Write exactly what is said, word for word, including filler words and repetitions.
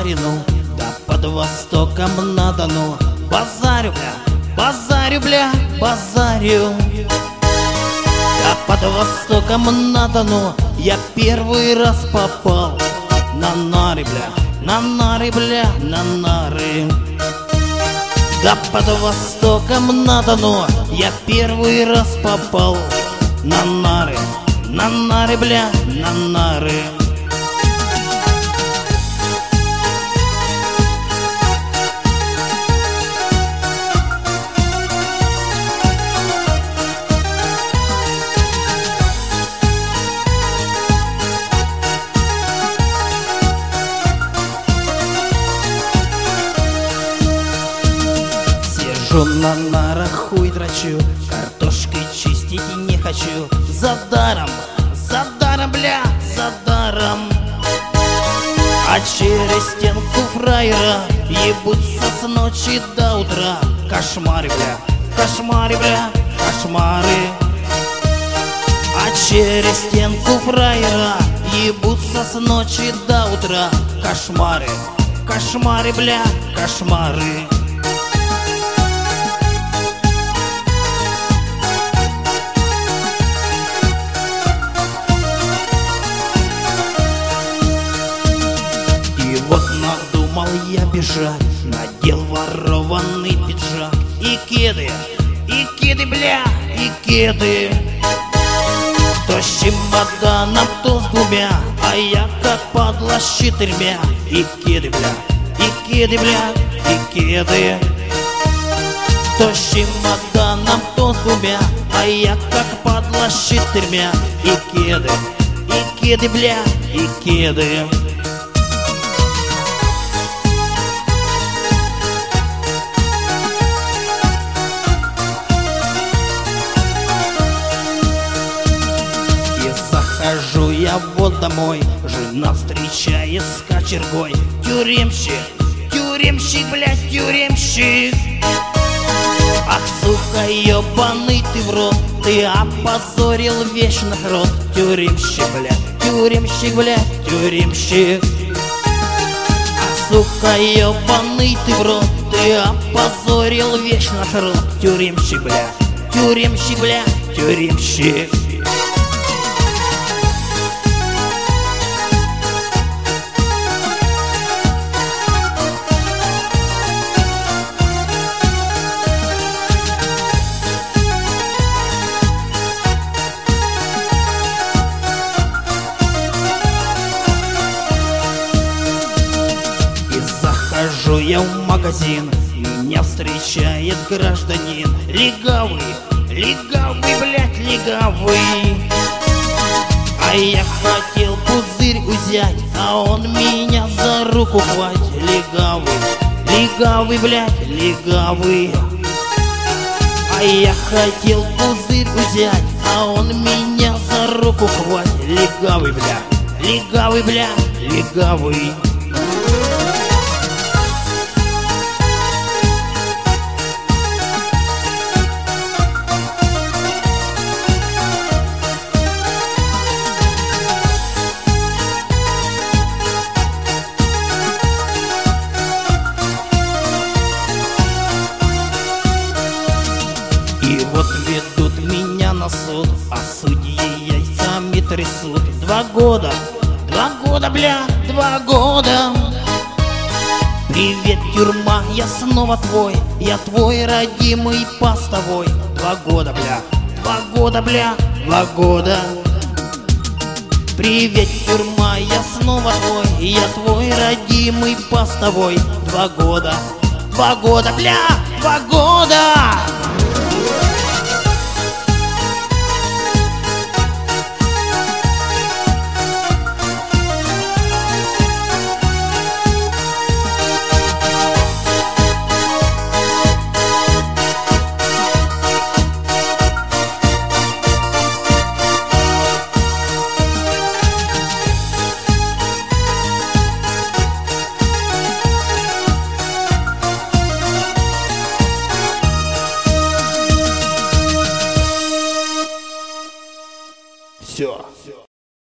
Сарину, да под Востоком на Дону. Базарю, бля, базарю, бля, базарю. Да под Востоком на Дону я первый раз попал на нары, бля, на нары, бля, на нары. Да под Востоком на Дону я первый раз попал на нары, на нары, бля, на нары. Сижу на нарах, хуй дрочу, картошкой чистить не хочу. За даром, за даром, бля, за даром. А через стенку фраера ебутся с ночи до утра. Кошмары, бля, кошмары, бля, кошмары. А через стенку фраера ебутся с ночи до утра. Кошмары, кошмары, бля, кошмары. Вот надумал я бежать, надел ворованный пиджак и кеды, и кеды, бля, и кеды. То с чемоданом, то с двумя, а я как падла с четырьмя. И кеды, бля, и кеды, бля, и кеды. То с чемоданом, то с двумя, а я как падла с четырьмя. И кеды, и кеды, бля, и кеды. Захожу я вот домой, жена встречает с кочергой. Тюремщик, тюремщик, блядь, тюремщик. Ах, сука, ебаный ты в рот, ты опозорил весь народ. Тюремщик, блядь, тюремщик, блядь, тюремщик. Ах, сука, ебаный ты в рот, ты опозорил весь народ. Тюремщик, блядь, тюремщик, блядь, тюремщик. Захожу я в магазин, меня встречает гражданин. Легавый, легавый, блядь, легавый. А я хотел пузырь взять, а он меня за руку хватит. Легавый, легавый, блядь, легавый. А я хотел пузырь взять, а он меня за руку хватит. Легавый, бля, легавый, бля, легавый. И вот ведут меня на суд, а судьи яйцами трясут. Два года, два года, бля, два года. Привет, тюрьма, я снова твой, я твой родимый постовой. Два года, бля, два года, бля, два года. Привет, тюрьма, я снова твой, я твой родимый постовой. Два года, два года, бля, два года. Все.